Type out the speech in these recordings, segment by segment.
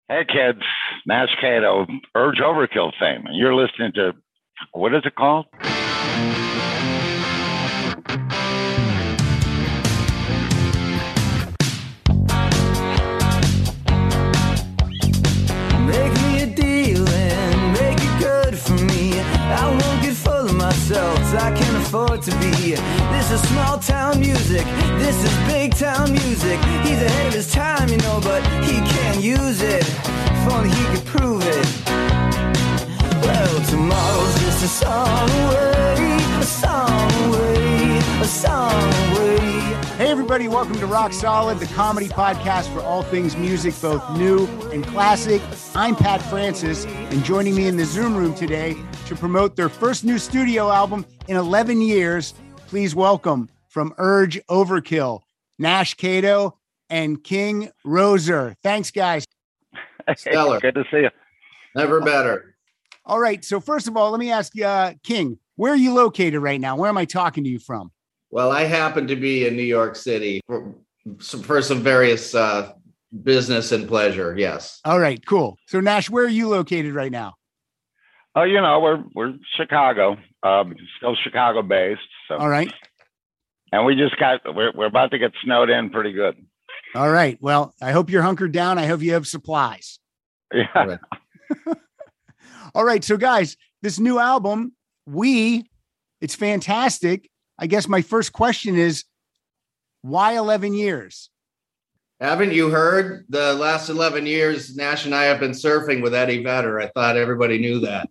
Hey kids, Nash Cato, Urge Overkill fame. And you're listening to, what is it called? Make me a deal and make it good for me. I won't get full of myself, I can't afford to be. This is small town music, this is big town music. He's ahead of his time, but he can't use it. If only he could prove it. Well, tomorrow's just a song away, a song away, a song away. Hey everybody, welcome to Rock Solid, the comedy podcast for all things music, both new and classic. I'm Pat Francis, and joining me in the Zoom room today to promote their first new studio album in 11 years, please welcome from Urge Overkill, Nash Cato and King Roser. Thanks, guys. Stellar. Good to see you. Never better. All right, so first of all, let me ask you, King, where are you located right now? Where am I talking to you from? Well, I happen to be in New York City for some various business and pleasure. Yes. All right, cool. So Nash, where are you located right now? Oh, we're Chicago, still Chicago based. So. All right. And we're about to get snowed in pretty good. All right. Well, I hope you're hunkered down. I hope you have supplies. Yeah. Right. All right. So guys, this new album, it's fantastic. I guess my first question is, why 11 years? Haven't you heard the last 11 years, Nash and I have been surfing with Eddie Vedder? I thought everybody knew that.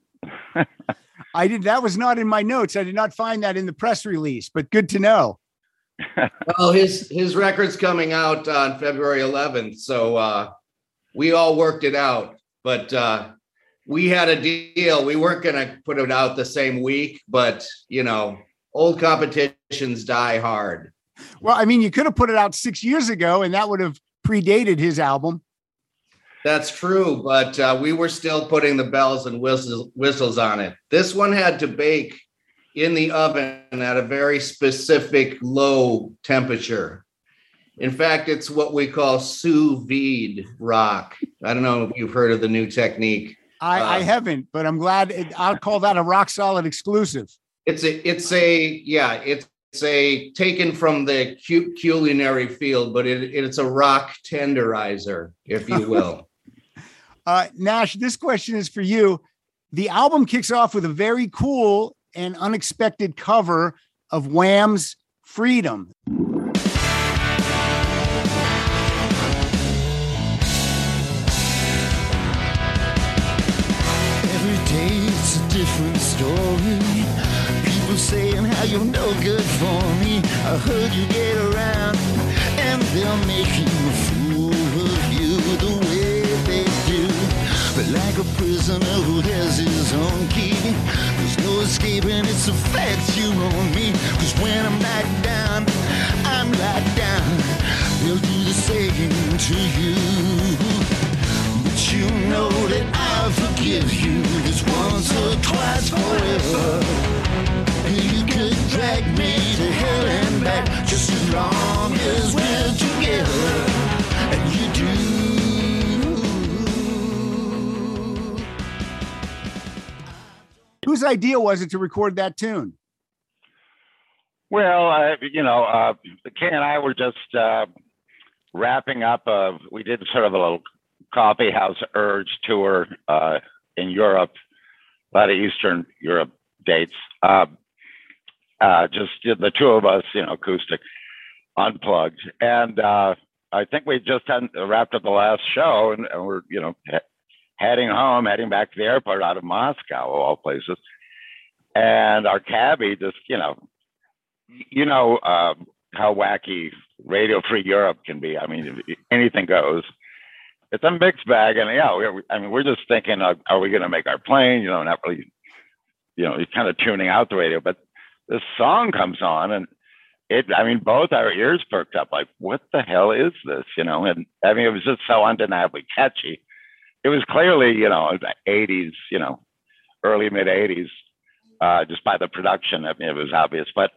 I did. That was not in my notes. I did not find that in the press release, but good to know. Well, his record's coming out on February 11th. So we all worked it out, but we had a deal. We weren't going to put it out the same week, but old competitions die hard. Well, I mean, you could have put it out 6 years ago and that would have predated his album. That's true, but we were still putting the bells and whistles on it. This one had to bake in the oven at a very specific low temperature. In fact, it's what we call sous vide rock. I don't know if you've heard of the new technique. I haven't, but I'm glad. I'll call that a Rock Solid exclusive. It's a taken from the culinary field, but it's a rock tenderizer, if you will. Nash, this question is for you. The album kicks off with a very cool and unexpected cover of Wham's Freedom. Every day it's a different story. People saying how you're no good for me. I heard you get around and they're making a fool of you the way they do. But like a prisoner who has his own key, there's no escaping its effects you on me. Cause when I'm locked down, I'm locked down. They'll do the same to you. But you know that I'll forgive you just once or twice forever. You could drag me to hell and back just as long as we're together. And you do. Whose idea was it to record that tune? Well, King and I were just wrapping up. We did sort of a little coffee house Urge tour in Europe, a lot of Eastern Europe dates. Just the two of us, acoustic, unplugged. And I think we just wrapped up the last show and we're, heading back to the airport out of Moscow, of all places. And our cabbie just, how wacky Radio Free Europe can be. I mean, anything goes. It's a mixed bag. And we're just thinking, are we going to make our plane? Not really, you're kind of tuning out the radio, but this song comes on and both our ears perked up like, what the hell is this? And it was just so undeniably catchy. It was clearly, the 80s, early mid 80s, just by the production. It was obvious, but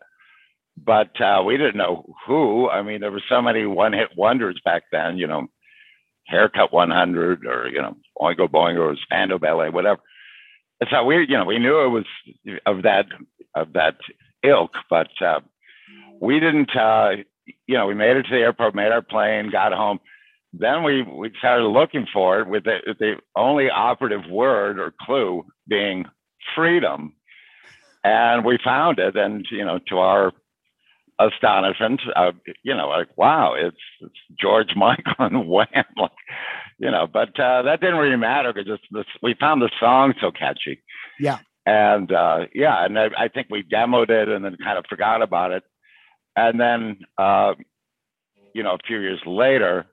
we didn't know who. There were so many one hit wonders back then, Haircut 100 or, Oingo Boingo or Spandau Ballet, whatever. So we knew it was of that ilk, but we didn't, we made it to the airport, made our plane, got home. Then we started looking for it with the only operative word or clue being freedom. And we found it. And, to our astonishment, wow, it's George Michael and Wham, but that didn't really matter because we found the song so catchy. Yeah. And and I think we demoed it and then kind of forgot about it. And then, a few years later,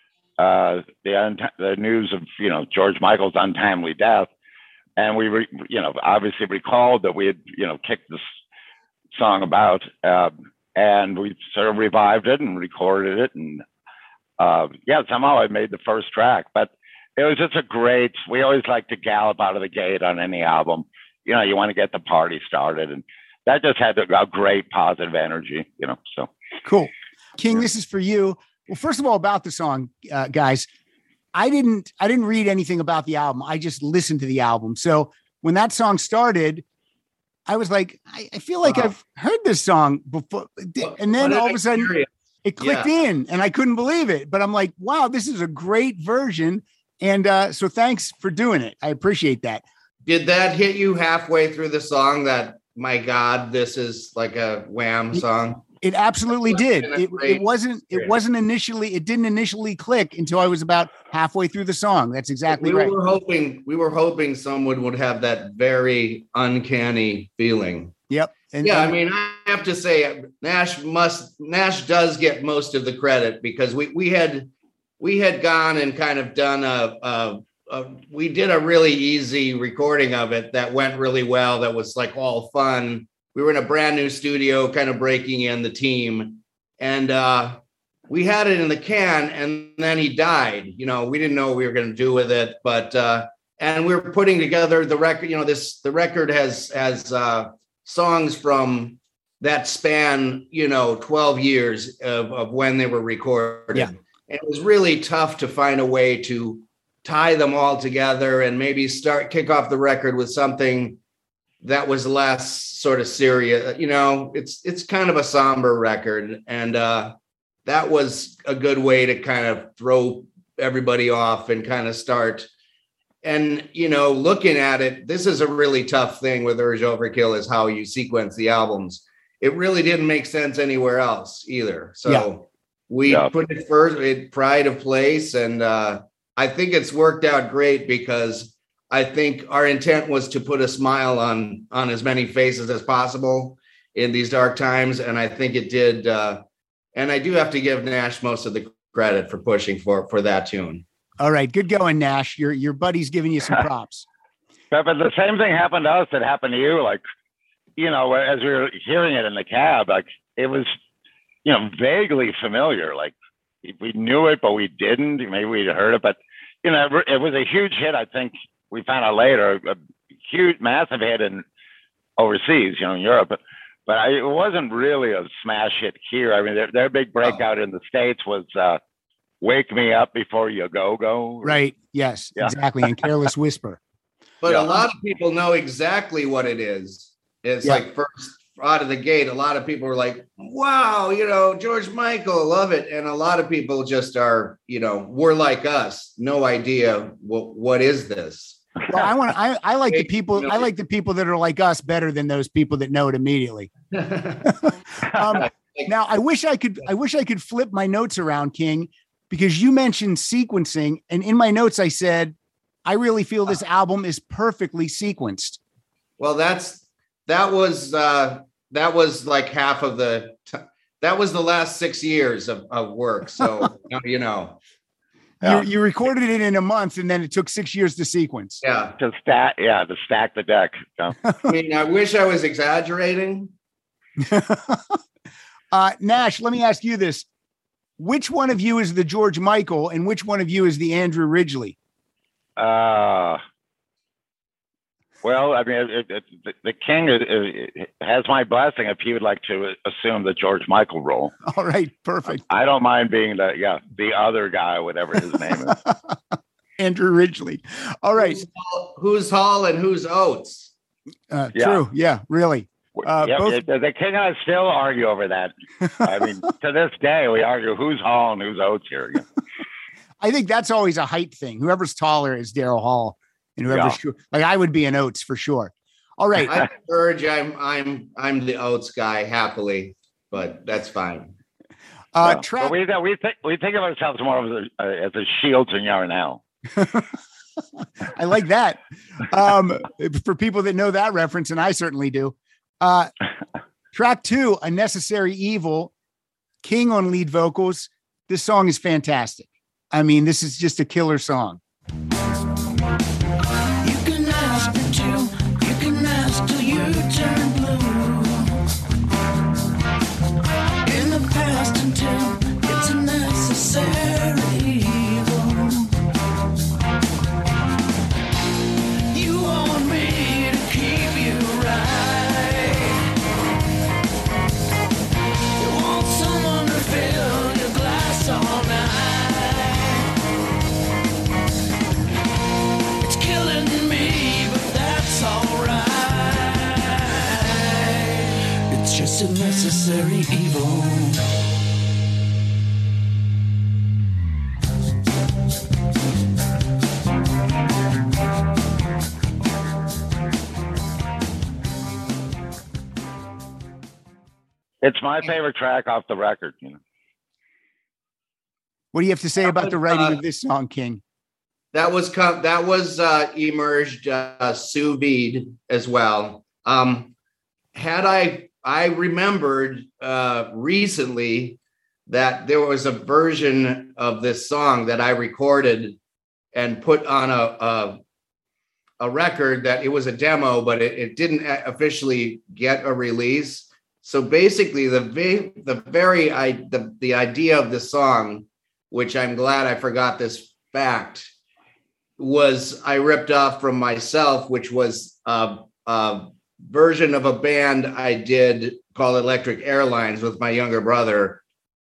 the news of, George Michael's untimely death. And we, obviously recalled that we had, kicked this song about, and we sort of revived it and recorded it. And somehow I made the first track, but it was just we always like to gallop out of the gate on any album. You want to get the party started, and that just had a great positive energy, so. Cool. King, this is for you. Well, first of all, about the song, guys, I didn't read anything about the album. I just listened to the album. So when that song started, I was like, I feel like I've heard this song before. And then all of a sudden it clicked in and I couldn't believe it. But I'm like, wow, this is a great version. And so thanks for doing it. I appreciate that. Did that hit you halfway through the song that, my God, this is like a Wham song? It absolutely did. It didn't initially click until I was about halfway through the song. That's exactly right. We were hoping someone would have that very uncanny feeling. Yep. I have to say, Nash does get most of the credit because we had gone and kind of done we did a really easy recording of it that went really well. That was like all fun. We were in a brand new studio, kind of breaking in the team, and we had it in the can, and then he died. We didn't know what we were going to do with it, but and we were putting together the record. The record has songs from that span, 12 years of when they were recorded. Yeah. And it was really tough to find a way to tie them all together and maybe kick off the record with something that was less sort of serious. It's kind of a somber record. And that was a good way to kind of throw everybody off and kind of start. And, looking at it, this is a really tough thing with Urge Overkill is how you sequence the albums. It really didn't make sense anywhere else either. So we put it first, pride of place. And I think it's worked out great because I think our intent was to put a smile on as many faces as possible in these dark times. And I think it did. And I do have to give Nash most of the credit for pushing for that tune. All right. Good going, Nash. Your buddy's giving you some props. But the same thing happened to us that happened to you. Like, as we were hearing it in the cab, like it was, vaguely familiar. Like we knew it, but we didn't. Maybe we'd heard it, but, it was a huge hit. I think we found out later, a huge, massive hit overseas, in Europe. But it wasn't really a smash hit here. I mean, their big breakout in the States was Wake Me Up Before You Go. Right. Yes, exactly. And Careless Whisper. But a lot of people know exactly what it is. It's like first out of the gate, a lot of people are like, wow, George Michael, love it. And a lot of people just are, we're like us. No idea what is this? Well, I like the people. I like the people that are like us better than those people that know it immediately. Now, I wish I could flip my notes around, King, because you mentioned sequencing, and in my notes I said, I really feel this album is perfectly sequenced. Well, that was like half of that was the last 6 years of work. So, You recorded it in a month and then it took 6 years to sequence. Yeah. To stack the deck. So. I mean, I wish I was exaggerating. Nash, let me ask you this. Which one of you is the George Michael and which one of you is the Andrew Ridgeley? Well, I mean, the king has my blessing if he would like to assume the George Michael role. All right, perfect. I don't mind being the other guy, whatever his name is. Andrew Ridgely. All right. Who's Hall and who's Oates? True. Yeah, really. Both... The king and I still argue over that. I mean, to this day, we argue who's Hall and who's Oates here. I think that's always a height thing. Whoever's taller is Daryl Hall, and whoever's short, like I would be an Oates for sure. All right, I'm the Oates guy happily, but that's fine. But we think of ourselves more as a Shields and Yarnell. I like that. For people that know that reference, and I certainly do. Track 2, A Necessary Evil, King on lead vocals. This song is fantastic. I mean, this is just a killer song. You can ask me to, you can ask till you turn blue. In the past until it's a necessary evil. You want me to keep you right. You want someone to fill your glass all night. Just a necessary evil. It's my favorite track off the record. What do you have to say about the writing of this song, King? That was emerged sous vide as well. I remembered recently that there was a version of this song that I recorded and put on a record that it was a demo, but it didn't officially get a release. So basically, the idea of the song, which I'm glad I forgot this fact, was I ripped off from myself, which was version of a band I did called Electric Airlines with my younger brother.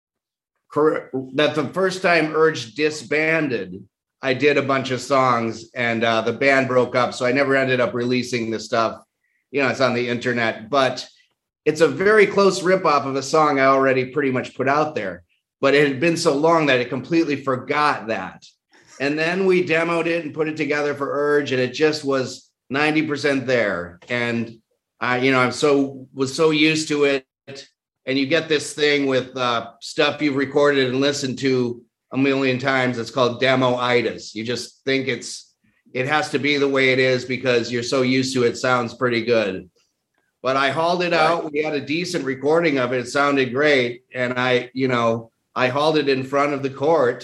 That the first time Urge disbanded, I did a bunch of songs and the band broke up. So I never ended up releasing the stuff. It's on the internet, but it's a very close ripoff of a song I already pretty much put out there. But it had been so long that I completely forgot that. And then we demoed it and put it together for Urge, and it just was 90% there. And I was so used to it. And you get this thing with stuff you've recorded and listened to a million times. It's called demo-itis. You just think it has to be the way it is because you're so used to it. Sounds pretty good. But I hauled it out. We had a decent recording of it. It sounded great. And I hauled it in front of the court.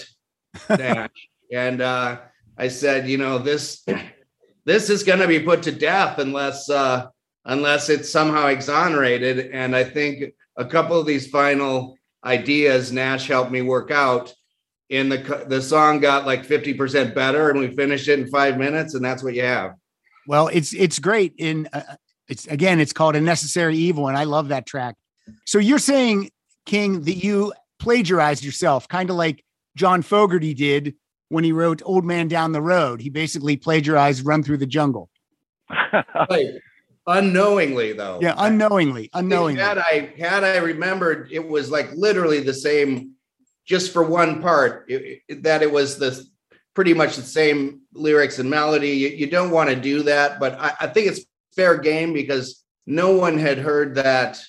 And I said, this is going to be put to death unless it's somehow exonerated. And I think a couple of these final ideas Nash helped me work out. And the song got like 50% better, and we finished it in 5 minutes, and that's what you have. Well, it's great. It's called A Necessary Evil, and I love that track. So you're saying, King, that you plagiarized yourself, kind of like John Fogerty did when he wrote Old Man Down the Road. He basically plagiarized Run Through the Jungle. Right. Unknowingly, though. Yeah, unknowingly. Had I remembered, it was like literally the same, just for one part, that it was pretty much the same lyrics and melody. You don't want to do that, but I think it's fair game because no one had heard that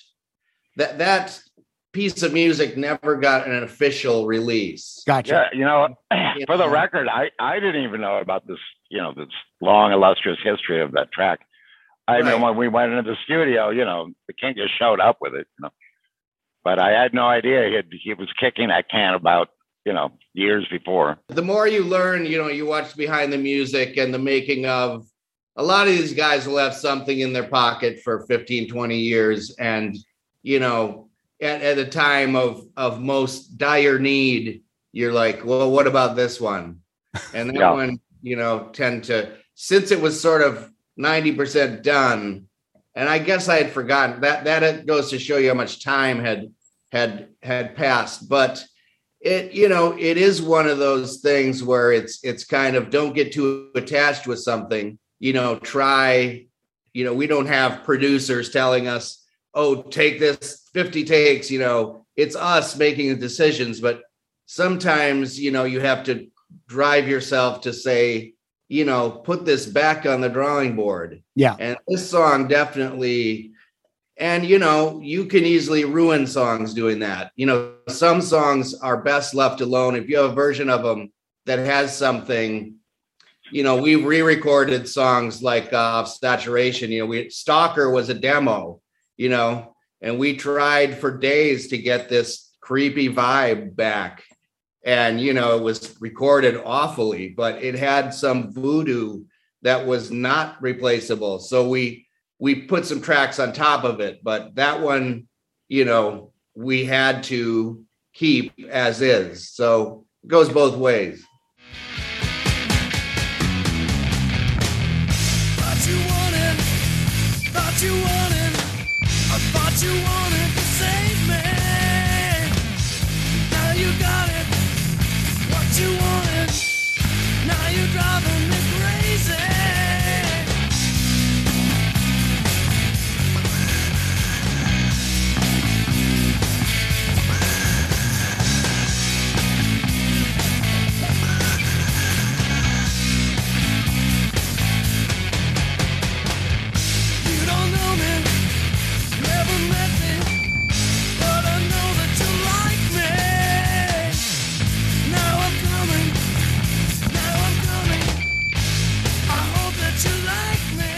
piece of music never got an official release. Gotcha. Yeah, for the record, I didn't even know about this, this long, illustrious history of that track. I mean, when we went into the studio, the King just showed up with it, but I had no idea he was kicking that can about, years before. The more you learn, you watch behind the music and the making of. A lot of these guys will have something in their pocket for 15, 20 years. And, at a time of most dire need, you're like, well, what about this one? And that one, since it was sort of 90% done. And I guess I had forgotten that it goes to show you how much time had passed. But it is one of those things where it's kind of, don't get too attached with something, try, we don't have producers telling us, oh, take this 50 takes, it's us making the decisions. But sometimes, you have to drive yourself to say, put this back on the drawing board. Yeah. And this song definitely, and, you can easily ruin songs doing that. Some songs are best left alone. If you have a version of them that has something, we re-recorded songs like Saturation. Stalker was a demo, and we tried for days to get this creepy vibe back. And, it was recorded awfully, but it had some voodoo that was not replaceable. So we put some tracks on top of it, but that one, we had to keep as is. So it goes both ways. Thought you wanted to save me. Now you got it. What you wanted. Now you're driving me crazy. You don't know me. Never met me, but I know that you like me. Now I'm coming, I hope that you like me.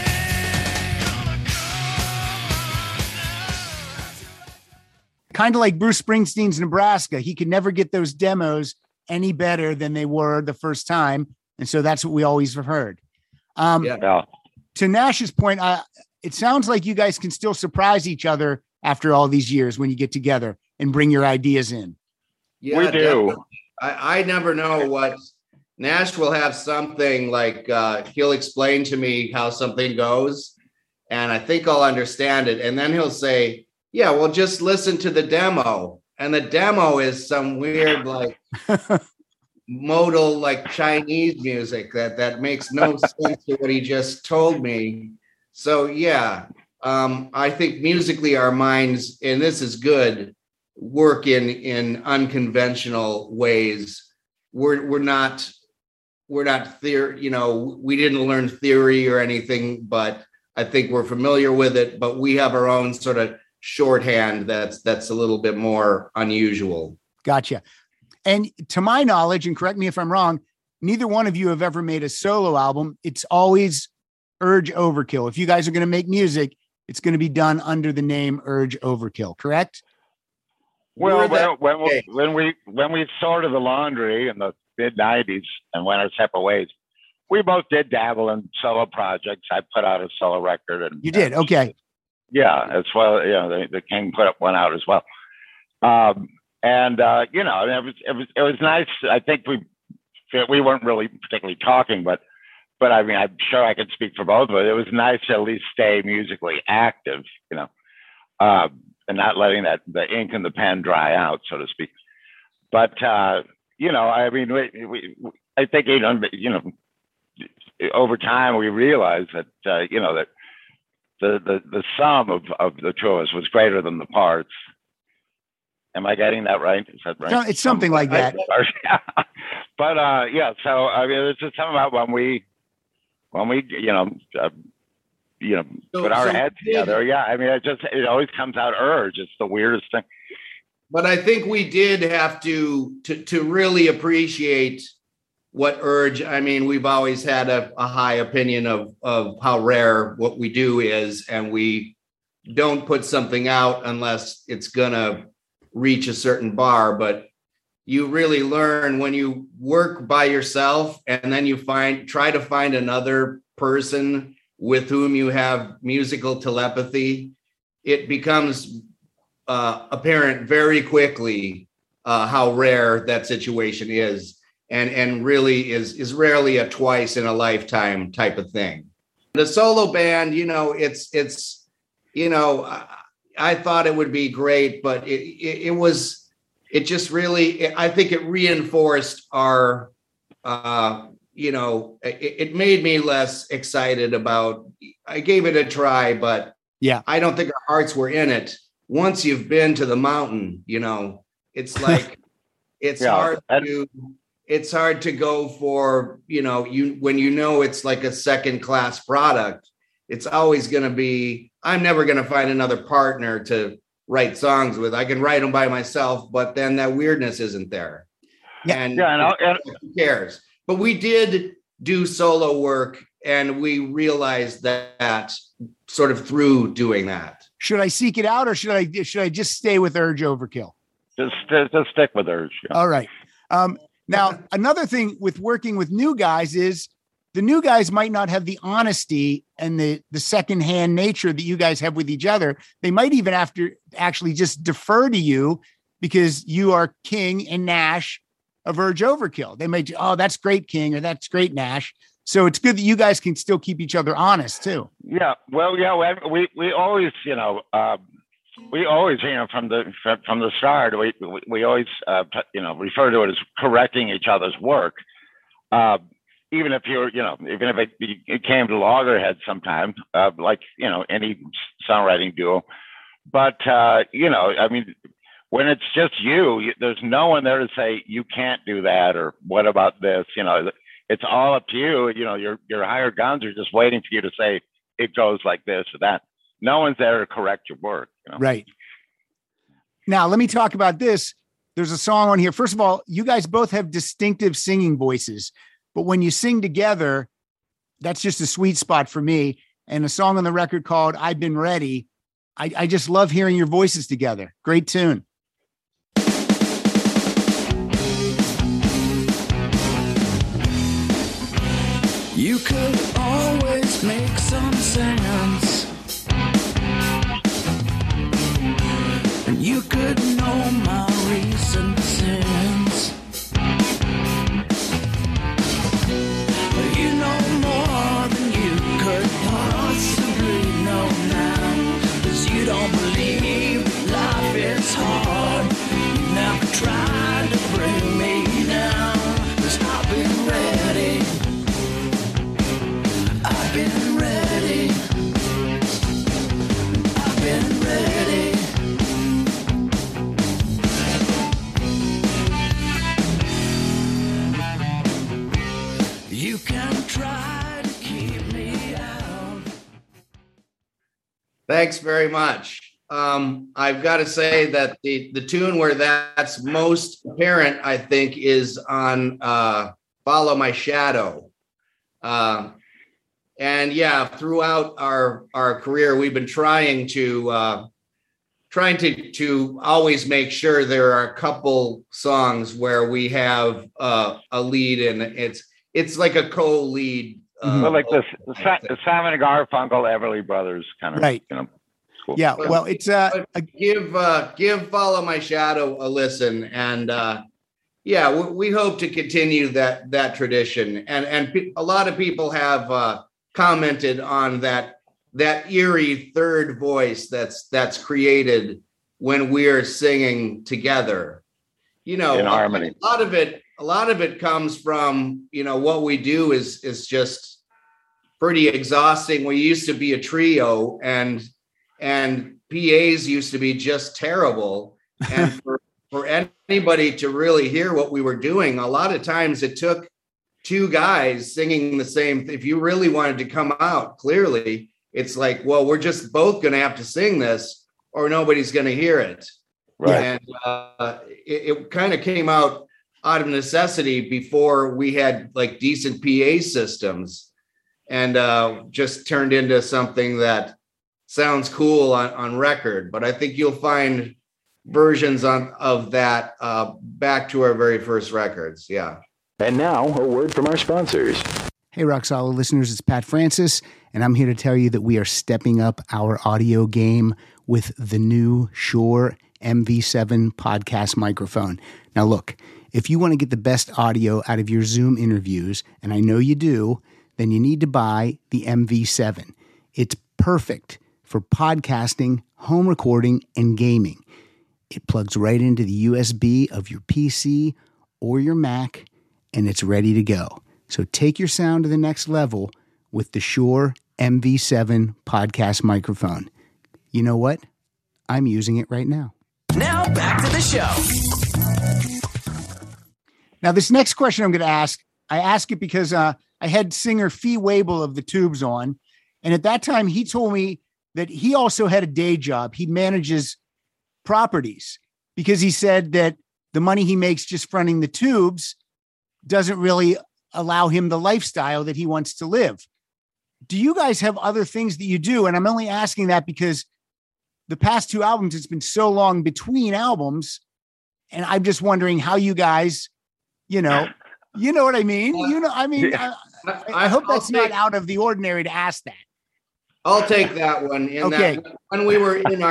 Kind of like Bruce Springsteen's Nebraska. He could never get those demos any better than they were the first time. And so that's what we always have heard. Yeah. To Nash's point, it sounds like you guys can still surprise each other after all these years when you get together and bring your ideas in. Yeah, We do. I never know what Nash will have something like, he'll explain to me how something goes, and I think I'll understand it. And then he'll say, yeah, well, just listen to the demo. And the demo is some weird, like modal, like Chinese music that makes no sense to what he just told me. So, yeah, I think musically our minds, and this is good, work in unconventional ways. We're not theory, we didn't learn theory or anything, but I think we're familiar with it, but we have our own sort of shorthand that's a little bit more unusual. Gotcha. And to my knowledge, and correct me if I'm wrong, neither one of you have ever made a solo album. It's always Urge Overkill. If you guys are going to make music, it's going to be done under the name Urge Overkill, correct? Well, when we sorted the laundry in the mid '90s and went our separate ways, we both did dabble in solo projects. I put out a solo record, and You did, okay. yeah, as well. The King put up one out as well. And it was nice. I think we weren't really particularly talking, but I mean, I'm sure I could speak for both of us. It was nice to at least stay musically active, and not letting the ink in the pen dry out, so to speak. But I mean, I think over time we realized that that the sum of the two of us was greater than the parts. Am I getting that right? Is that right? No, it's something like that. But so I mean, it's just something about when we put our heads together. Yeah, I mean, it always comes out Urge. It's the weirdest thing. But I think we did have to really appreciate what Urge. I mean, we've always had a high opinion of how rare what we do is, and we don't put something out unless it's gonna reach a certain bar. But you really learn when you work by yourself, and then you try to find another person with whom you have musical telepathy. It becomes apparent very quickly how rare that situation is, and really is rarely a twice in a lifetime type of thing. the solo band, it's I thought it would be great, but it just really, I think it reinforced our, it made me less excited about, I gave it a try, but yeah, I don't think our hearts were in it. Once you've been to the mountain, it's like, it's hard to go for, when it's like a second class product, it's always going to be, I'm never going to find another partner to write songs with. I can write them by myself, but then that weirdness isn't there. And who cares? But we did do solo work, and we realized that sort of through doing that. Should I seek it out, or should I just stay with Urge Overkill? Just stick with Urge. Yeah. All right. Now, another thing with working with new guys is the new guys might not have the honesty and the secondhand nature that you guys have with each other. They might even have to actually just defer to you because you are King and Nash of Urge Overkill. They might, oh, that's great, King, or that's great, Nash. So it's good that you guys can still keep each other honest too. Yeah. Well, yeah, we always, from the start, we always, refer to it as correcting each other's work. Even if it came to loggerheads sometime, like, any songwriting duo. But, when it's just you, there's no one there to say, you can't do that, or what about this? It's all up to you. Your hired guns are just waiting for you to say, it goes like this or that. No one's there to correct your work. Right. Now, let me talk about this. There's a song on here. First of all, you guys both have distinctive singing voices. But when you sing together, that's just a sweet spot for me. And a song on the record called I've Been Ready. I just love hearing your voices together. Great tune. You could always make some sense, and you could know my recent sins. You know more than you could possibly know now, 'cause you don't believe life is hard. You never tried to bring me down, 'cause I've been ready. I've been ready. I've been ready. You can try to keep me out. Thanks very much. I've got to say that the tune where that's most apparent, I think, is on Follow My Shadow. And yeah, throughout our career, we've been trying to always make sure there are a couple songs where we have a lead, and it's like a co-lead. Like the Simon and Garfunkel, Everly Brothers kind of, right. Cool. Yeah. Well, it's give Follow My Shadow a listen, and we hope to continue that tradition. And a lot of people have commented on that eerie third voice that's created when we're singing together. In harmony. A lot of it comes from what we do is just pretty exhausting. We used to be a trio, and PAs used to be just terrible. And for anybody to really hear what we were doing, a lot of times it took two guys singing the same. If you really wanted to come out clearly, it's like, well, we're just both going to have to sing this, or nobody's going to hear it. Right. And it kind of came out of necessity before we had like decent PA systems, and just turned into something that sounds cool on record. But I think you'll find versions of that back to our very first records. Yeah. And now a word from our sponsors. Hey, Rock Solid listeners, it's Pat Francis, and I'm here to tell you that we are stepping up our audio game with the new Shure MV7 podcast microphone. Now look, if you want to get the best audio out of your Zoom interviews, and I know you do, then you need to buy the MV7. It's perfect for podcasting, home recording, and gaming. It plugs right into the USB of your PC or your Mac, and it's ready to go. So take your sound to the next level with the Shure MV7 podcast microphone. You know what? I'm using it right now. Now back to the show. Now, this next question I'm going to ask, I ask it because I had singer Fee Waybill of the Tubes on. And at that time, he told me that he also had a day job. He manages properties because he said that the money he makes just fronting the Tubes doesn't really allow him the lifestyle that he wants to live. Do you guys have other things that you do? And I'm only asking that because the past 2 albums, it's been so long between albums. And I'm just wondering how you guys, you know what I mean? I hope that's not out of the ordinary to ask that. I'll take that one. Okay. That when we were in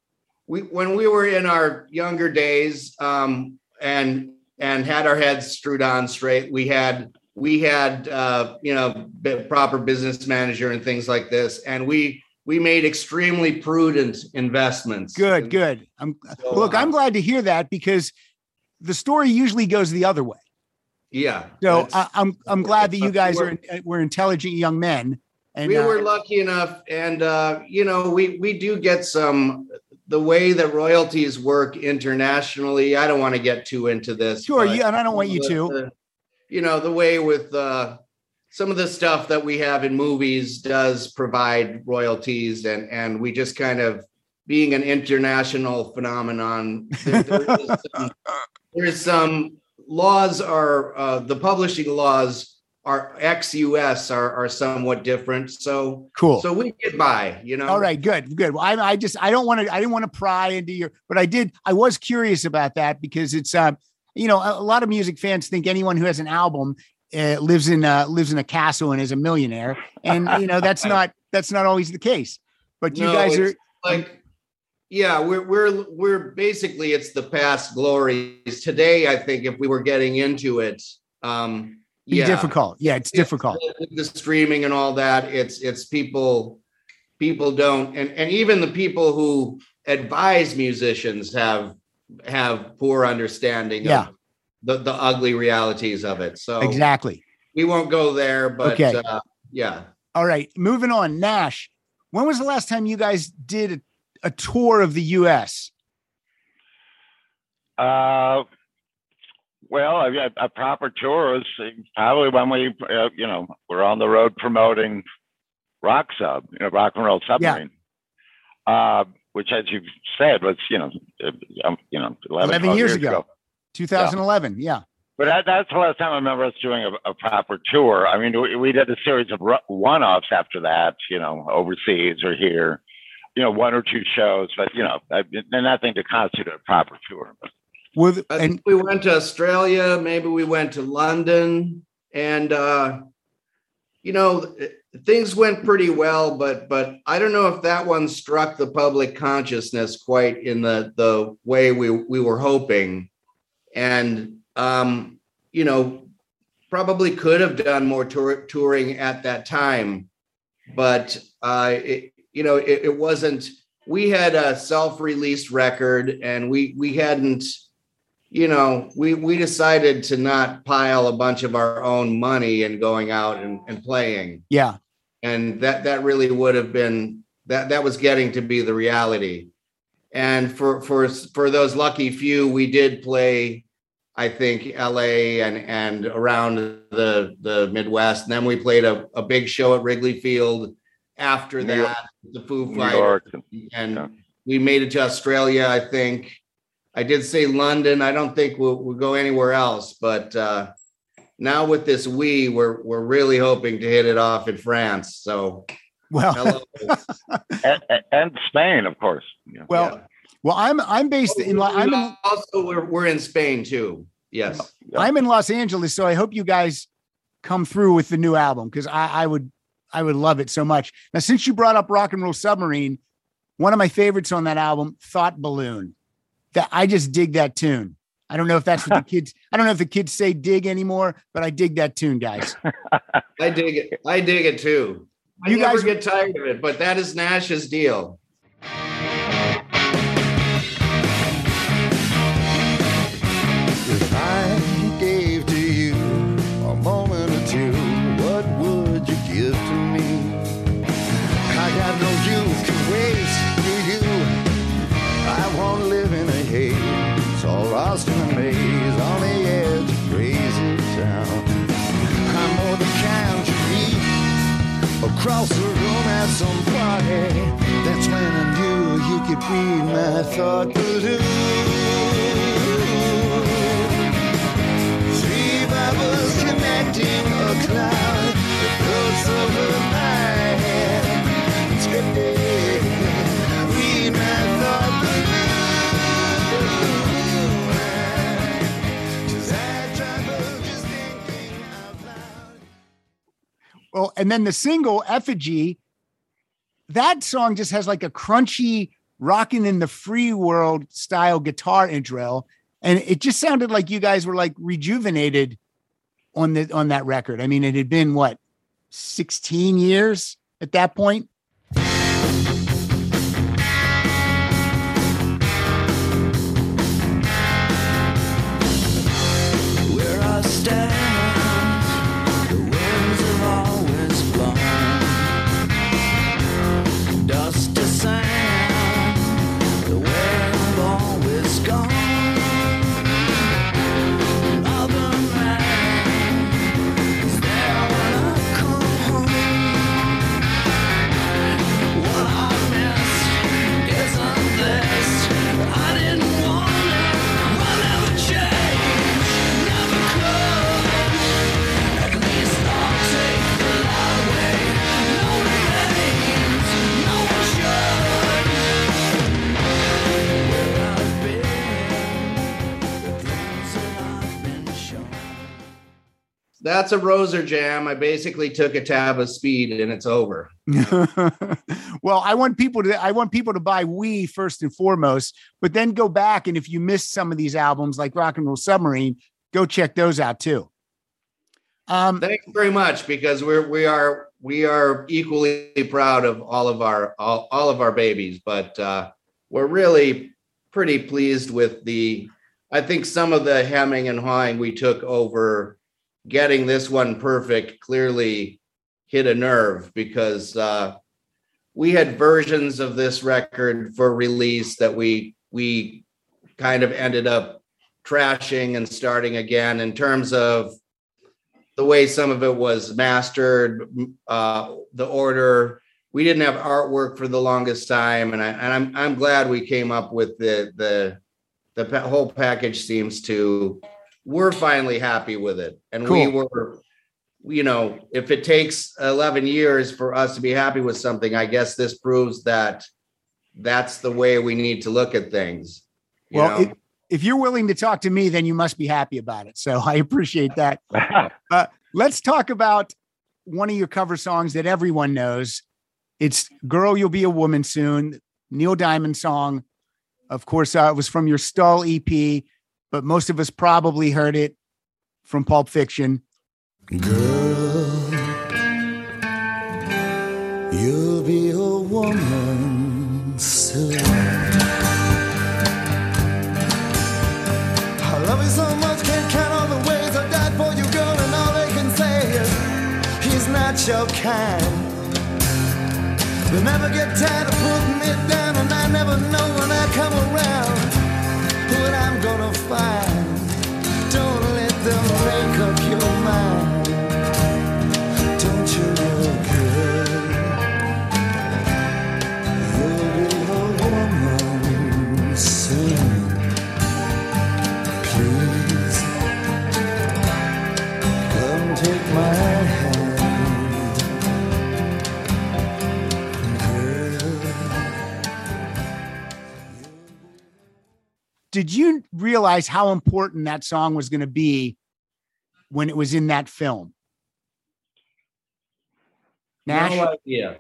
our younger days, and had our heads screwed on straight, we had proper business manager and things like this, and we made extremely prudent investments. Good. I'm glad to hear that because the story usually goes the other way. Yeah. So I'm glad that you guys were intelligent young men. And we were lucky enough, and we do get the way that royalties work internationally. I don't want to get too into this. Sure, and I don't want you to. The way with some of the stuff that we have in movies does provide royalties, and we just kind of, being an international phenomenon, there's some laws the publishing laws are ex-US are somewhat different. So cool. So we get by, All right, good. Well, I didn't want to pry into but I was curious about that because it's, a lot of music fans think anyone who has an album lives in a castle and is a millionaire. And, that's not always the case, but you guys are like, yeah, we're basically, it's the past glories. Today, I think if we were getting into it, difficult. Yeah, it's difficult. The streaming and all that, it's people don't, and even the people who advise musicians have poor understanding of the ugly realities of it. So exactly. We won't go there, but okay. Yeah. All right, moving on. Nash, when was the last time you guys did a tour of the US? Well, a proper tour is probably when we, we're on the road promoting Rock and Roll Submarine, which, as you said, was 11 years ago, 2011. Yeah. But that's the last time I remember us doing a proper tour. I mean, we did a series of one-offs after that, overseas or here, 1 or 2 shows, but nothing to constitute a proper tour. I think we went to Australia, maybe we went to London, and things went pretty well, but I don't know if that one struck the public consciousness quite in the way we were hoping, and probably could have done more touring at that time, but it wasn't. We had a self-released record, and we hadn't. We decided to not pile a bunch of our own money and going out and playing. Yeah. And that really would have been, that was getting to be the reality. And for those lucky few, we did play, I think, LA and around the Midwest. And then we played a big show at Wrigley Field after that, the Foo Fighters. And we made it to Australia, I think. I did say London. I don't think we'll go anywhere else, but now with this we're really hoping to hit it off in France. So, well, and Spain, of course. Yeah. Well, I'm based in. We're in Spain too. Yes, I'm in Los Angeles, so I hope you guys come through with the new album because I would love it so much. Now, since you brought up Rock and Roll Submarine, one of my favorites on that album, Thought Balloon. That I just dig that tune. I don't know if that's what the kids. I don't know if the kids say dig anymore, but I dig that tune, guys. I dig it. I dig it too. I You never guys- get tired of it, but that is Nash's deal. If I gave to you a moment or two, what would you give to me? I got no youth to waste, do you? I won't live in a haze, all lost in a maze on the edge of crazy town. I'm more than kind to read across the room at some party. That's when I knew you could read my thought. Three bubbles connecting a cloud that floats over my head. Scripted, read my thought. Just I travel just thinking out loud. Well, and then the single Effigy, that song just has like a crunchy rocking in the free world style guitar intro. And it just sounded like you guys were like rejuvenated on that record. I mean, it had been what, 16 years at that point? Where I stand, the winds have always blown. Dust to sand, the way I've always gone. Another man is there when I come home. What I miss isn't this. I didn't want it, will never change, never could. At least I'll take the loud way. No remains, no one should. Where I've been, the things that I've been shown. That's a Roser jam. I basically took a tab of speed and it's over. Well, I want people to buy We first and foremost, but then go back. And if you missed some of these albums like Rock and Roll Submarine, go check those out too. Thanks very much, because we are equally proud of all of our babies, but we're really pretty pleased with I think some of the hemming and hawing we took over getting this one perfect clearly hit a nerve, because we had versions of this record for release that we kind of ended up trashing and starting again in terms of the way some of it was mastered, the order. We didn't have artwork for the longest time, and I'm glad we came up with the whole package. Seems to, we're finally happy with it, and Cool. we were, if it takes 11 years for us to be happy with something, I guess this proves that that's the way we need to look at things. you Well, know? if you're willing to talk to me, then you must be happy about it. So I appreciate that. Let's talk about one of your cover songs that everyone knows. It's Girl, You'll Be a Woman Soon, Neil Diamond song. Of course, it was from your Stull EP, but most of us probably heard it from Pulp Fiction. Girl, you'll be a woman soon. I love you so much, can't count all the ways I died for you, girl, and all they can say is he's not your kind. They never get tired of putting it down, and I never know when I come around what I'm gonna find. Don't let them make up your mind. Don't you look good? You'll be a woman soon. Please, come take my hand. Did you realize how important that song was going to be when it was in that film? Nash? No idea.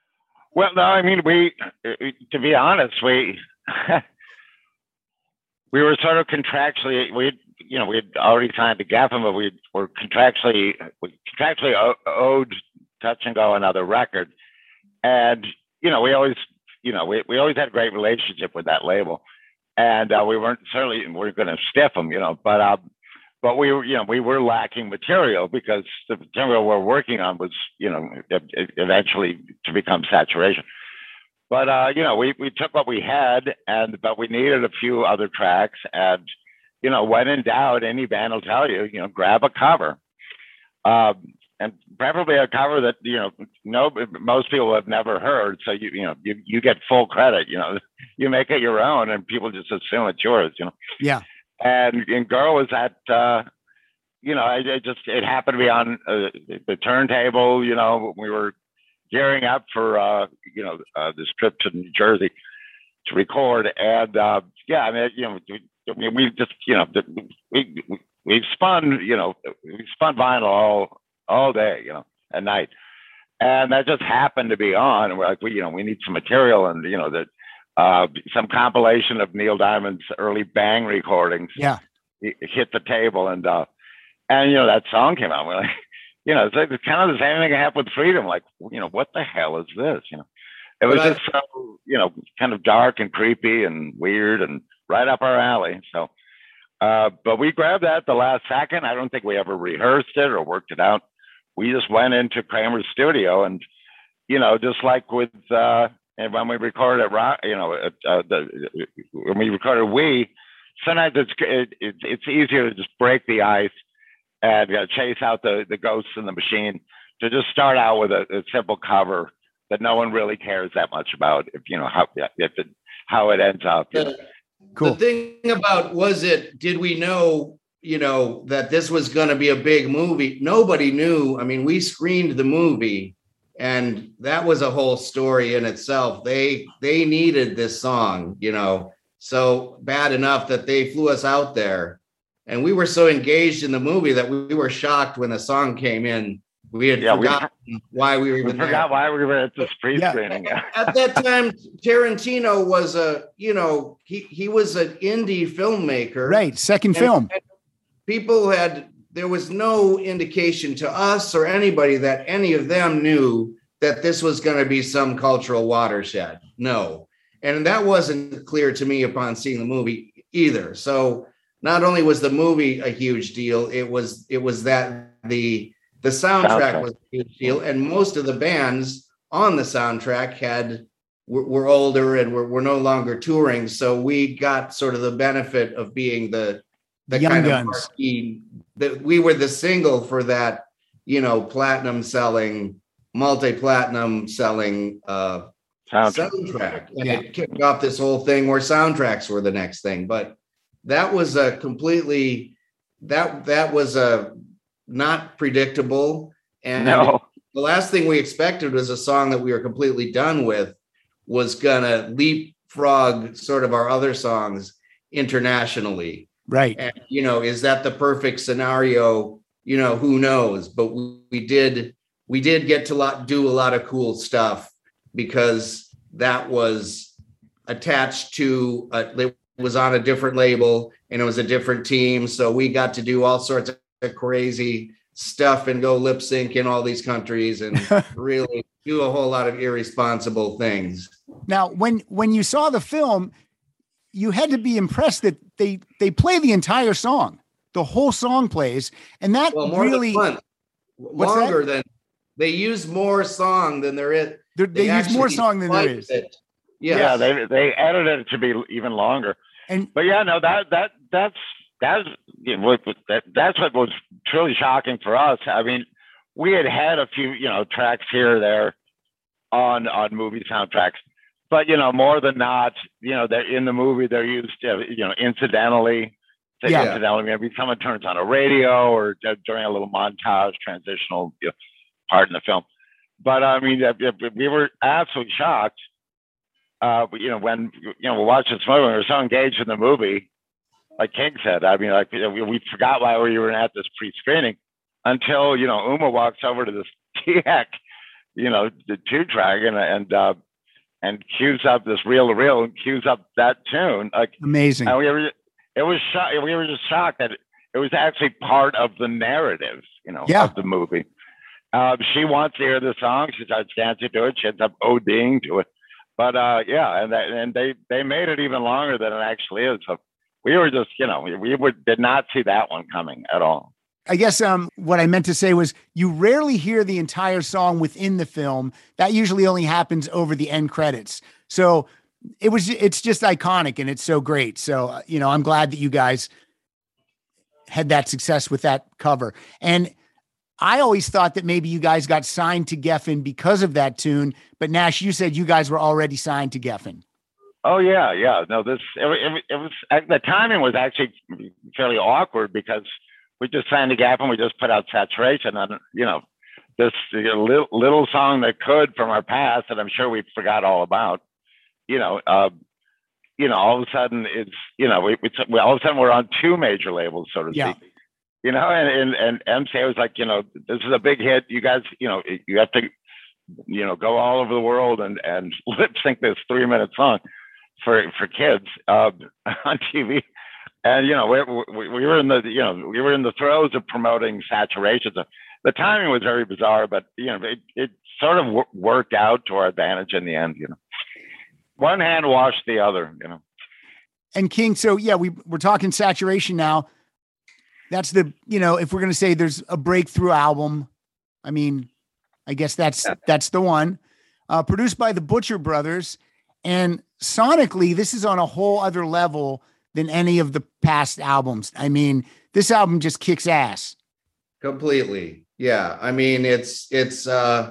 Well, no, I mean, to be honest, we were sort of contractually, we had already signed to Geffen, but we contractually owed Touch and Go another record. And, we always had a great relationship with that label. And we weren't going to stiff them, but we were lacking material because the material we're working on was, eventually to become Saturation. But, we took what we had, but we needed a few other tracks. And, when in doubt, any band will tell you, grab a cover. And preferably a cover that, most people have never heard. So, you get full credit, you make it your own and people just assume it's yours, Yeah. And Girl was at, it happened to be on the turntable, we were gearing up for, this trip to New Jersey to record. And, we just, we spun vinyl all day, at night. And that just happened to be on. And we're like, we need some material. And, some compilation of Neil Diamond's early Bang recordings. Yeah. Hit the table. And that song came out. We're like, it's kind of the same thing that happened with Freedom. Like, what the hell is this? It was just so, kind of dark and creepy and weird and right up our alley. So, but we grabbed that at the last second. I don't think we ever rehearsed it or worked it out. We just went into Kramer's studio and, just like with, and when we recorded when we recorded sometimes it's easier to just break the ice and chase out the ghosts in the machine, to just start out with a simple cover that no one really cares that much about, how it ends up. Cool. The thing about did we know, that this was going to be a big movie? Nobody knew. I mean, we screened the movie and that was a whole story in itself. They needed this song, so bad enough that they flew us out there. And we were so engaged in the movie that we were shocked when the song came in. We had forgotten why we were even there. Forgot why we were at this pre-screening. Yeah. At that time, Tarantino was he was an indie filmmaker. Right, second film. There was no indication to us or anybody that any of them knew that this was going to be some cultural watershed. No. And that wasn't clear to me upon seeing the movie either. So not only was the movie a huge deal, it was that the soundtrack was a huge deal, and most of the bands on the soundtrack were older and were no longer touring. So we got sort of the benefit of being the Young kind Guns. of marquee, that we were the single for that, multi-platinum selling soundtrack. And it kicked off this whole thing where soundtracks were the next thing. But that was a completely not predictable. And the last thing we expected was a song that we were completely done with was gonna leapfrog sort of our other songs internationally. Right. And, is that the perfect scenario? Who knows? But we did get to do a lot of cool stuff because that was attached to, it was on a different label and it was a different team. So we got to do all sorts of crazy stuff and go lip sync in all these countries and really do a whole lot of irresponsible things. Now, when you saw the film, you had to be impressed that they play the entire song. The whole song plays. And that really longer than they use more song than there is. They use more song than there is. Yes. Yeah, they edited it to be even longer. But that's what was truly shocking for us. I mean, we had a few, tracks here or there on movie soundtracks, but more than not, they're in the movie, they're used, incidentally. Incidentally, maybe someone turns on a radio or during a little montage, transitional part in the film. But I mean, we were absolutely shocked. When we watched this movie, we were so engaged in the movie. Like King said, I mean, we forgot why we were at this pre-screening until Uma walks over to this TX, the 2-track and cues up this reel to reel and cues up that tune. Like amazing. And it was we were just shocked that it was actually part of the narrative, of the movie. She wants to hear the song. She starts dancing to it. She ends up ODing to it. But and they made it even longer than it actually is. So we were just, did not see that one coming at all. I guess what I meant to say was you rarely hear the entire song within the film. That usually only happens over the end credits. So it's just iconic and it's so great. So, I'm glad that you guys had that success with that cover. And I always thought that maybe you guys got signed to Geffen because of that tune, but Nash, you said you guys were already signed to Geffen. Oh yeah. No, it was, the timing was actually fairly awkward because we just signed to Geffen. We just put out Saturation on, this little song that could from our past that I'm sure we forgot all about, all of a sudden it's, we all of a sudden we're on two major labels, so to speak. And MCA was like, this is a big hit. You guys, you have to, go all over the world and lip sync this 3-minute song for kids on TV. And, we were in the throes of promoting Saturation. So the timing was very bizarre, but, it sort of worked out to our advantage in the end, One hand washed the other, And King, so we're talking Saturation now. That's the, if we're going to say there's a breakthrough album, I mean, I guess that's the one. Produced by the Butcher Brothers. And sonically, this is on a whole other level than any of the past albums. I mean, this album just kicks ass. Completely. Yeah. I mean, it's these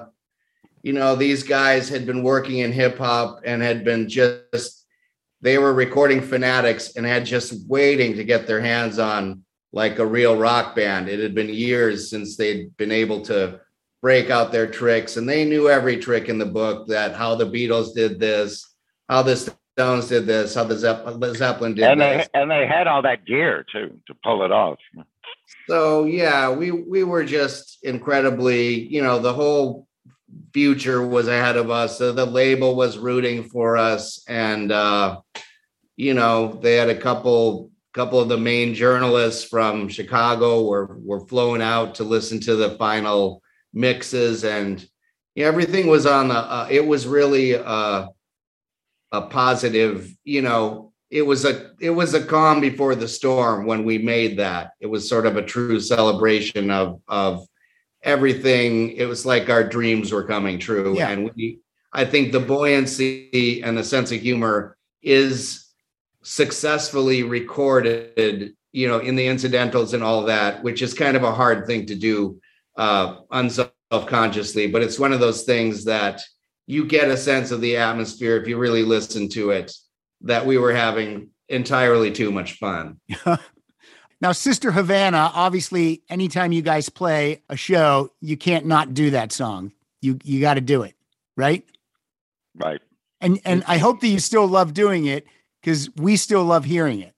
guys had been working in hip hop and had been they were recording Fanatics and had just waiting to get their hands on like a real rock band. It had been years since they'd been able to break out their tricks, and they knew every trick in the book, that how the Beatles did this, how the Stones did this, how the Zeppelin did this. And they had all that gear too to pull it off. So we were just incredibly, the whole future was ahead of us. So the label was rooting for us, and they had a couple of the main journalists from Chicago were flown out to listen to the final mixes, and everything was on it was really a positive, it was a calm before the storm when we made that. It was sort of a true celebration of everything. It was like our dreams were coming true. Yeah. And I think the buoyancy and the sense of humor is successfully recorded, in the incidentals and all that, which is kind of a hard thing to do unself-consciously, but it's one of those things that you get a sense of the atmosphere if you really listen to it, that we were having entirely too much fun. Now, Sister Havana, obviously, anytime you guys play a show, you can't not do that song. You got to do it, right? Right. And I hope that you still love doing it, because we still love hearing it.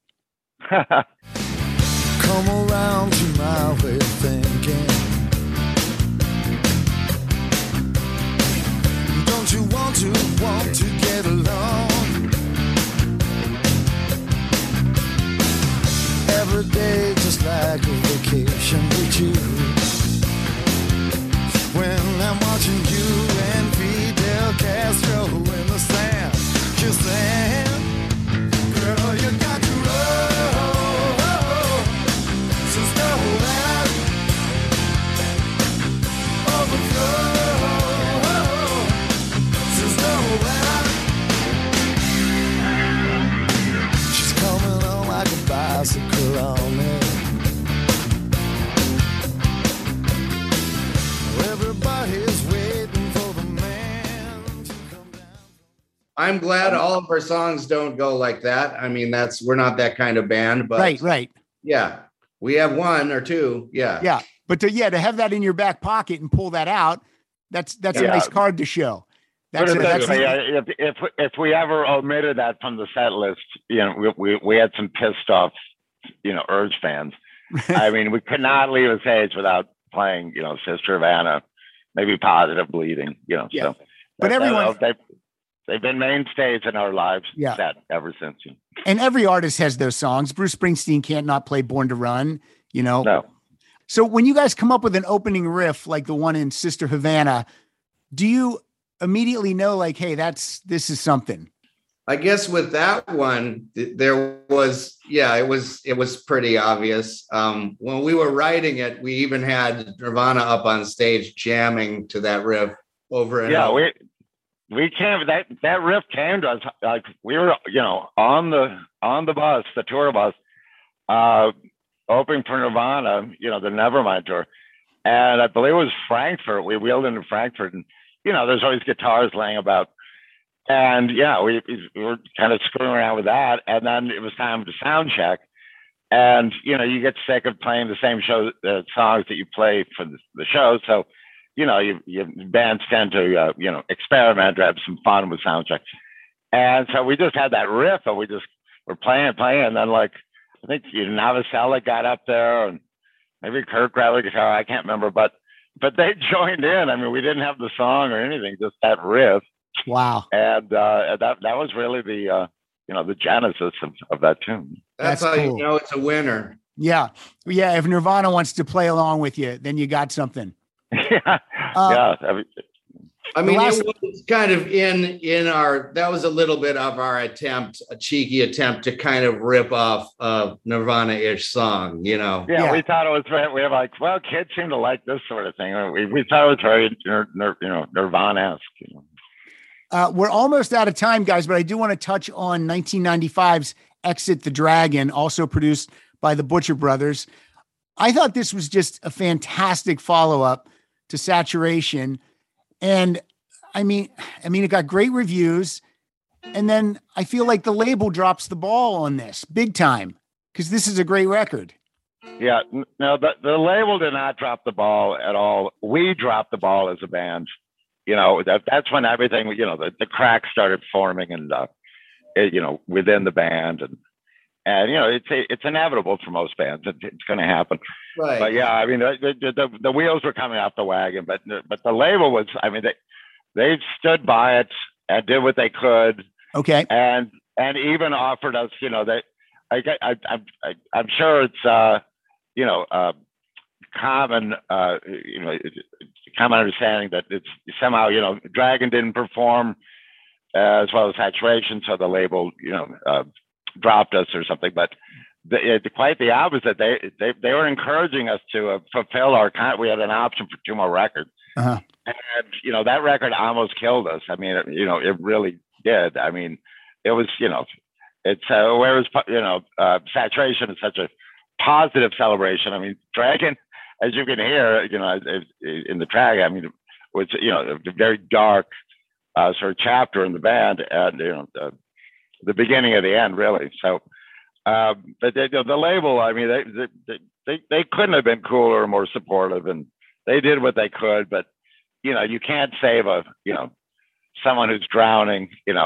Come around to my way of thinking. Don't you want to get along? Every day just like a vacation with you. When I'm watching you and Fidel Castro in the sand, just saying, girl, you got to roll, Sister Havana, overflow, Sister Havana. She's coming on like a bicycle on me. Everybody's waiting for the man to come down. I'm glad all of our songs don't go like that. I mean, we're not that kind of band, but right. Yeah. We have one or two. Yeah. Yeah. But to have that in your back pocket and pull that out, that's a nice card to show. If we ever omitted that from the set list, we had some pissed off, Urge fans. I mean, we could not leave a stage without playing, Sister Havana, maybe Positive Bleeding, Yeah. So. But everyone, they've been mainstays in our lives Yeah. ever since. And every artist has those songs. Bruce Springsteen can't not play Born to Run, No. So when you guys come up with an opening riff like the one in Sister Havana, do you immediately know like, hey, this is something? I guess with that one, there was, it was pretty obvious. When we were writing it, we even had Nirvana up on stage jamming to that riff over and over. We came, that riff came to us, like we were, on the bus, the tour bus, opening for Nirvana, the Nevermind tour. And I believe it was Frankfurt. We wheeled into Frankfurt, and, there's always guitars laying about. And we were kind of screwing around with that. And then it was time to sound check. And, you get sick of playing the same songs that you play for the show. So, bands tend to, experiment, have some fun with sound check. And so we just had that riff, and we just were playing. And then, like, I think Navicella got up there, and maybe Kirk grabbed the guitar. I can't remember, but they joined in. I mean, we didn't have the song or anything, just that riff. Wow. And that was really the the genesis of that tune. That's how cool. You know it's a winner. Yeah. If Nirvana wants to play along with you, then you got something. Yeah. I mean, it was kind of in our, that was a little bit of our attempt, a cheeky attempt to kind of rip off a Nirvana-ish song, Yeah, we thought it was, we were like, well, kids seem to like this sort of thing. We thought it was very, Nirvana-esque. We're almost out of time, guys, but I do want to touch on 1995's Exit the Dragon, also produced by the Butcher Brothers. I thought this was just a fantastic follow-up to Saturation. And I mean, it got great reviews. And then I feel like the label drops the ball on this big time, because this is a great record. Yeah, no, the label did not drop the ball at all. We dropped the ball as a band. That's when everything, the cracks started forming, and within the band, and it's inevitable for most bands. It's going to happen. Right. But yeah, I mean, the wheels were coming off the wagon, but the label was, I mean, they stood by it and did what they could. Okay. And even offered us, I'm sure it's common understanding that it's somehow, Dragon didn't perform as well as Saturation, so the label, dropped us or something. But quite the opposite. They were encouraging us to fulfill our we had an option for 2 more records. Uh-huh. And that record almost killed us. I mean, it really did. I mean, it was, it's whereas Saturation is such a positive celebration. I mean, Dragon, as you can hear, in the track, I mean, it was a very dark sort of chapter in the band, and the beginning of the end, really. So, but the label, I mean, they couldn't have been cooler or more supportive, and they did what they could. But you can't save someone who's drowning. You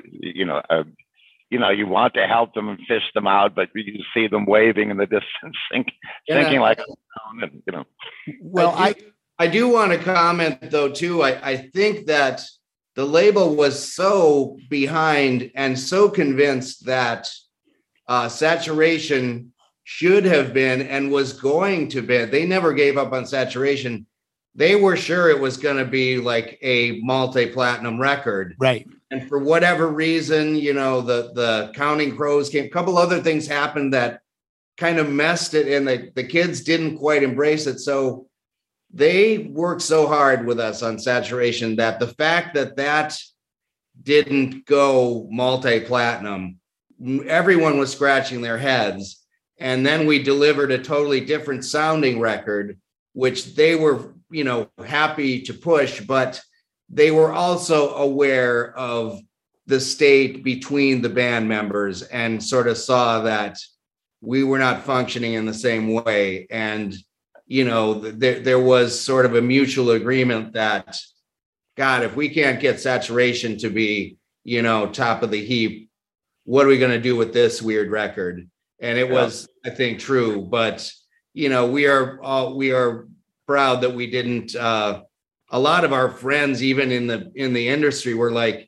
want to help them and fish them out, but you see them waving in the distance, thinking like, Well, I do want to comment though too. I think that the label was so behind and so convinced that Saturation should have been and was going to be. They never gave up on Saturation. They were sure it was going to be like a multi-platinum record. Right. And for whatever reason, the Counting Crows came. A couple other things happened that kind of messed it, and the kids didn't quite embrace it. So they worked so hard with us on Saturation that the fact that didn't go multi-platinum, everyone was scratching their heads. And then we delivered a totally different sounding record, which they were, happy to push, but they were also aware of the state between the band members and sort of saw that we were not functioning in the same way. And, there was sort of a mutual agreement that, God, if we can't get Saturation to be, top of the heap, what are we going to do with this weird record? And it was, I think, true. But, we are proud that we didn't, a lot of our friends, even in the industry, were like,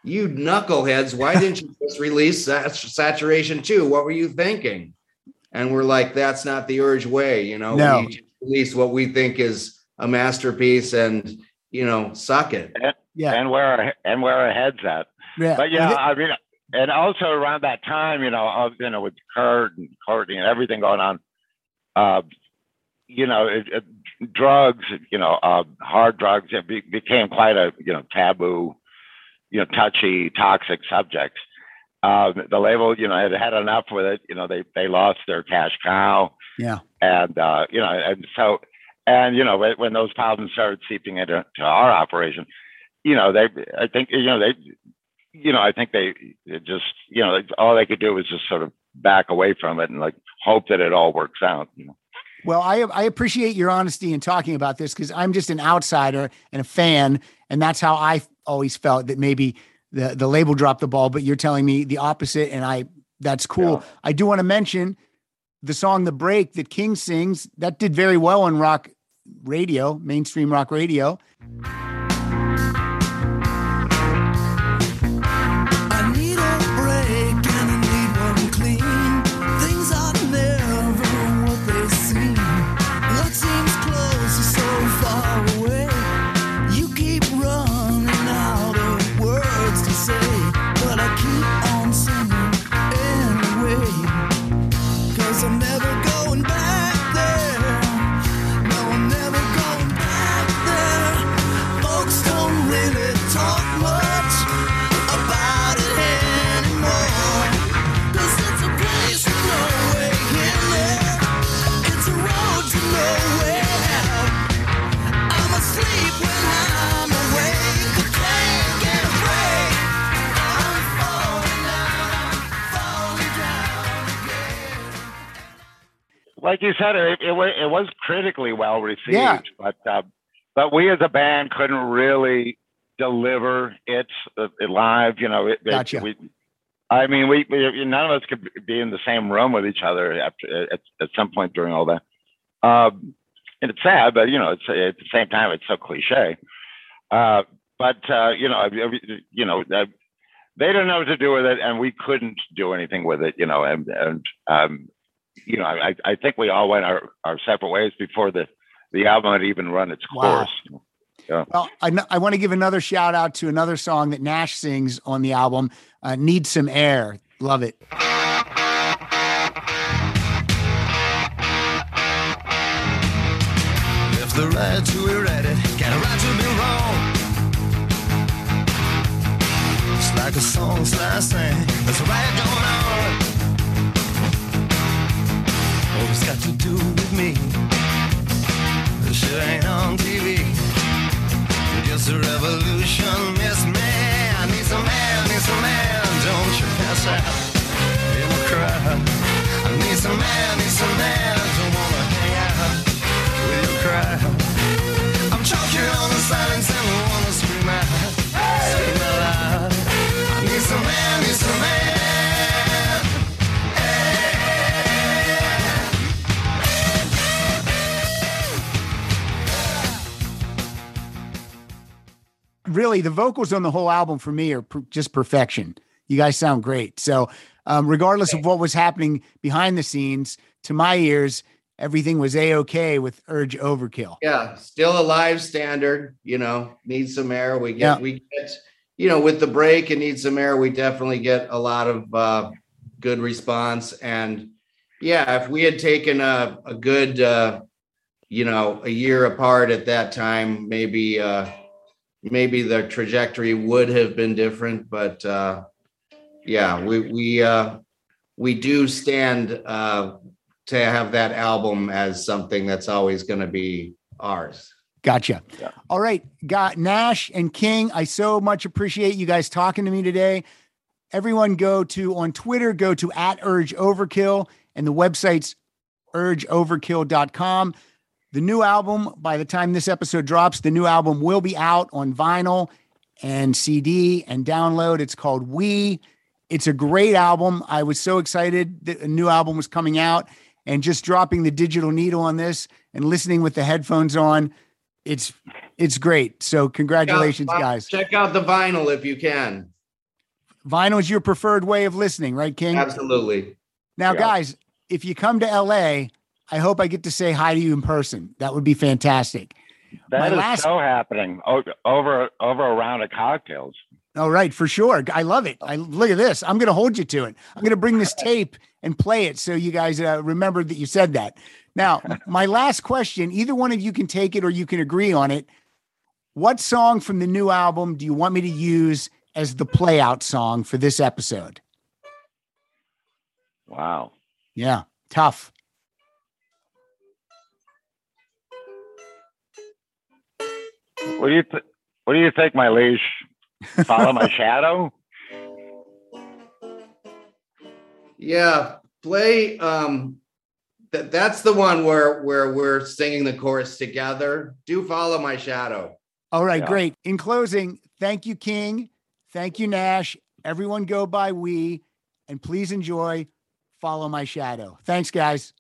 you knuckleheads, why didn't you just release Saturation 2? What were you thinking? And we're like, that's not the Urge way. You know, No. we just release what we think is a masterpiece and, you know, suck it. Yeah. And where our heads at. Yeah. But yeah, I mean, and also around that time, you know, with Kurt and Courtney and everything going on, you know, drugs, you know, hard drugs, it became quite a, you know, taboo, you know, touchy, toxic subject. The label, you know, had enough with it. You know, they lost their cash cow. Yeah. And, you know, and so, and, you know, when those problems started seeping into our operation, you know, I think they just, you know, all they could do was just sort of back away from it and like hope that it all works out, you know. Well, I appreciate your honesty in talking about this because I'm just an outsider and a fan. And that's how I always felt that maybe the label dropped the ball, but you're telling me the opposite. And that's cool. Yeah. I do want to mention the song, The Break, that King sings, that did very well on rock radio, mainstream rock radio. Like you said, it was critically well received, but we as a band couldn't really deliver it live. You know, Gotcha. I mean, we none of us could be in the same room with each other at some point during all that. And it's sad, but you know, it's at the same time it's so cliche. But you know, they didn't know what to do with it, and we couldn't do anything with it. You know, and you know, I think we all went our separate ways before the album had even run its course. Wow. Yeah. Well, I want to give another shout out to another song that Nash sings on the album, Need Some Air. Love it. Left the right to be ready, got a right to be wrong. It's like a song I sing, there's a riot going on. All it's got to do with me. This shit ain't on TV. Just a revolution, miss me. I need some man, don't you pass out in my crowd. I need some man, don't wanna hang out with your crowd. I'm choking on the silence and I wanna scream out loud. I need some man. Really, the vocals on the whole album for me are just perfection. You guys sound great. So regardless of what was happening behind the scenes, to my ears, everything was A-okay with Urge Overkill. Yeah, still a live standard, you know, Need Some Air. We get, you know, with The Break and Need Some Air, we definitely get a lot of good response. And yeah, if we had taken a good, you know, a year apart at that time, maybe the trajectory would have been different, but yeah, we do stand to have that album as something that's always going to be ours. Gotcha. Yeah. All right. Got Nash and King. I so much appreciate you guys talking to me today. Everyone on Twitter, go to @UrgeOverkill, and the website's urgeoverkill.com. The new album, by the time this episode drops, the new album will be out on vinyl and CD and download. It's called We. It's a great album. I was so excited that a new album was coming out, and just dropping the digital needle on this and listening with the headphones on. It's great. So congratulations, guys. Check out the vinyl if you can. Vinyl is your preferred way of listening, right, King? Absolutely. Now, Yeah. guys, if you come to LA, I hope I get to say hi to you in person. That would be fantastic. That is last- so happening over a round of cocktails. All right, for sure. I love it. Look at this. I'm going to hold you to it. I'm going to bring this tape and play it so you guys remember that you said that. Now, my last question, either one of you can take it or you can agree on it. What song from the new album do you want me to use as the play out song for this episode? Wow. Yeah, tough. What do you think, my leash? Follow my shadow? Yeah, play. That's the one where we're singing the chorus together. Do Follow My Shadow. All right, Yeah. great. In closing, thank you, King. Thank you, Nash. Everyone go by We, and please enjoy Follow My Shadow. Thanks, guys.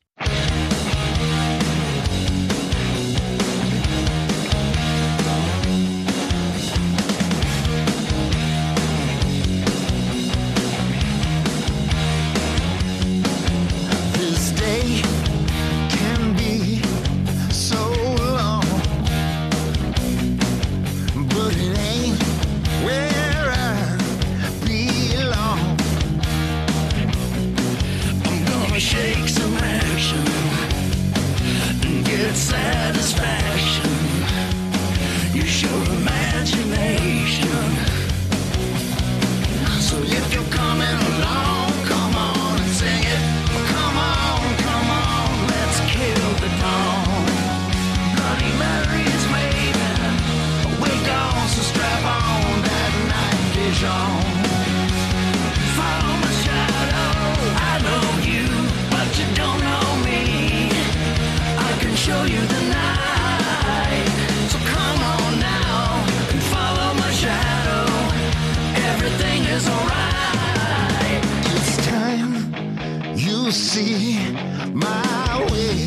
This day can be so long, but it ain't where I belong. I'm gonna shake some action and get satisfaction. Use your imagination. So if you're coming along, come on and sing it. Come on, let's kill the dawn. Bloody Mary's waving, wake on, so strap on that night vision. Follow my shadow, I know you, but you don't know me. I can show you the night, so come on now and follow my shadow. Everything is alright. It's time you see my way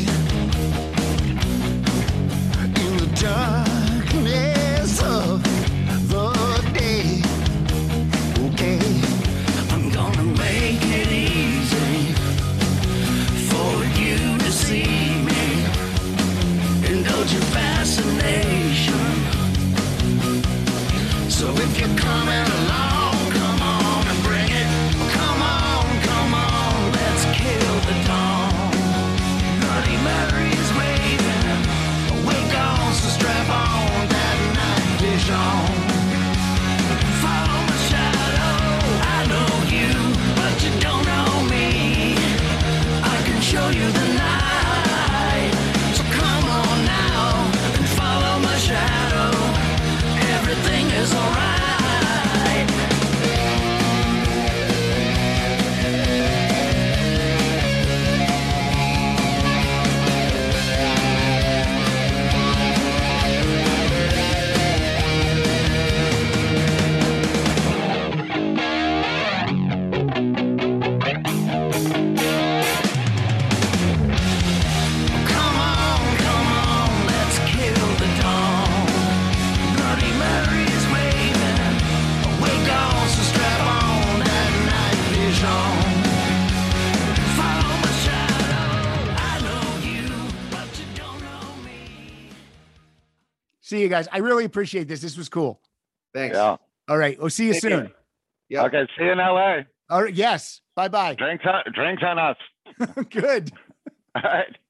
in the darkness of the day. Okay, I'm gonna make it easy for you to see me. Indulge your fascination. So if you're coming along, come on and bring it. Come on, let's kill the dawn. Bloody Mary's waving, wake on, so strap on that night vision. Follow my shadow, I know you, but you don't know me. I can show you the night, so come on now and follow my shadow. Everything is alright. Come on, let's kill the dawn. Bloody Mary's waving, wake on, so strap on that night vision. Follow my shadow, I know you, but you don't know me. See you guys. I really appreciate this. This was cool. Thanks. Yeah. All right. We'll see you Take soon. care. Yep. Okay. See you in LA. All right. Yes. Bye-bye. Drinks on us. Good. All right.